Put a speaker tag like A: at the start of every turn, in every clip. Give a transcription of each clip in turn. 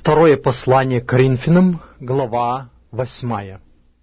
A: Второе послание к Коринфянам, глава 8.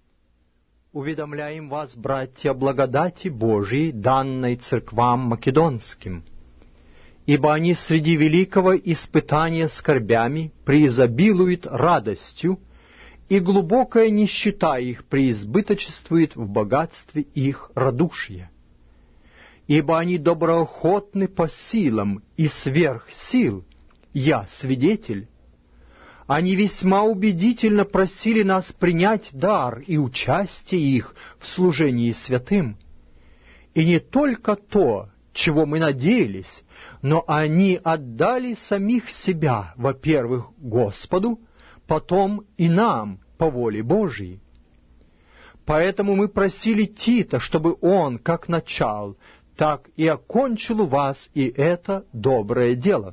A: Уведомляем вас, братья, о благодати Божией, данной церквам македонским, ибо они среди великого испытания скорбями преизобилуют радостью, и глубокая нищета их преизбыточествует в богатстве их радушия. Ибо они доброохотны по силам и сверх сил, я свидетель. Они весьма убедительно просили нас принять дар и участие их в служении святым. И не только то, чего мы надеялись, но они отдали самих себя, во-первых, Господу, потом и нам по воле Божией. Поэтому мы просили Тита, чтобы он, как начал, так и окончил у вас и это доброе дело.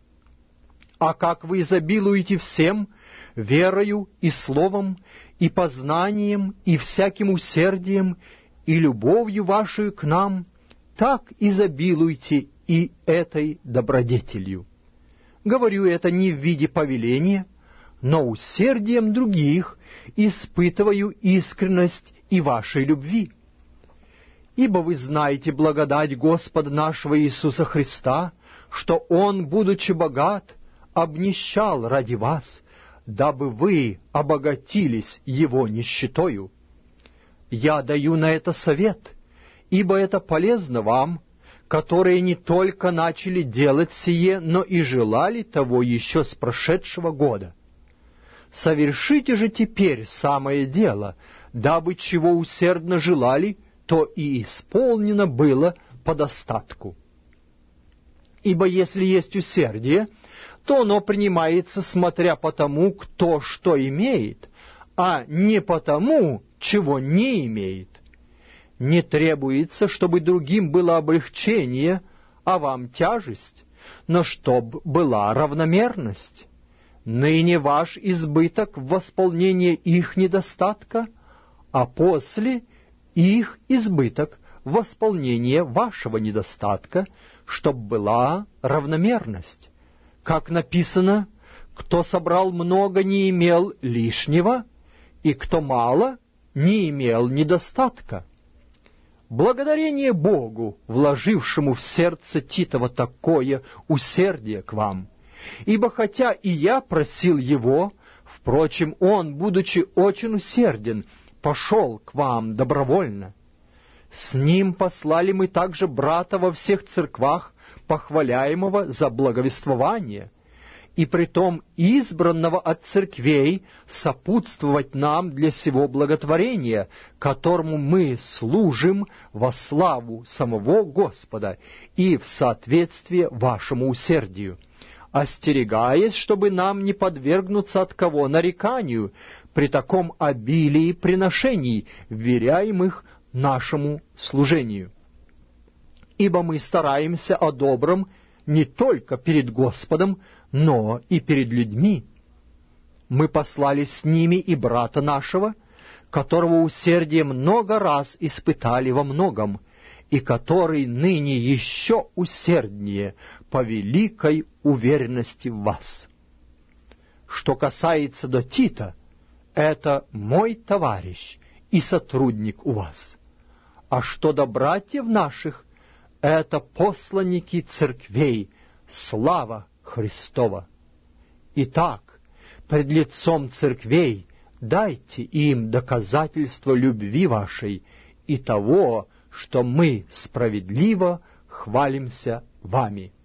A: А как вы изобилуете всем, верою и словом, и познанием, и всяким усердием, и любовью вашей к нам, так изобилуйте и этой добродетелью. Говорю это не в виде повеления, но усердием других испытываю искренность и вашей любви. Ибо вы знаете благодать Господа нашего Иисуса Христа, что Он, будучи богат, обнищал ради вас, дабы вы обогатились Его нищетою. Я даю на это совет, ибо это полезно вам, которые не только начали делать сие, но и желали того еще с прошедшего года. Совершите же теперь самое дело, дабы чего усердно желали, то и исполнено было по достатку. Ибо если есть усердие, то оно принимается, смотря по тому, кто что имеет, а не по тому, чего не имеет. Не требуется, чтобы другим было облегчение, а вам тяжесть, но чтоб была равномерность. Ныне ваш избыток в восполнение их недостатка, а после их избыток в восполнение вашего недостатка, чтоб была равномерность. Как написано, кто собрал много, не имел лишнего, и кто мало, не имел недостатка. Благодарение Богу, вложившему в сердце Титова такое усердие к вам. Ибо хотя и я просил его, впрочем, он, будучи очень усерден, пошел к вам добровольно. С ним послали мы также брата во всех церквах, похваляемого за благовествование, и притом избранного от церквей сопутствовать нам для сего благотворения, которому мы служим во славу самого Господа и в соответствие вашему усердию, остерегаясь, чтобы нам не подвергнуться от кого нареканию при таком обилии приношений, вверяемых нашему служению. Ибо мы стараемся о добром не только перед Господом, но и перед людьми. Мы послали с ними и брата нашего, которого усердие много раз испытали во многом, и который ныне еще усерднее по великой уверенности в вас. Что касается до Тита, это мой товарищ и сотрудник у вас. А что до братьев наших, это посланники церквей, слава Христова. Итак, пред лицом церквей дайте им доказательство любви вашей и того, что мы справедливо хвалимся вами.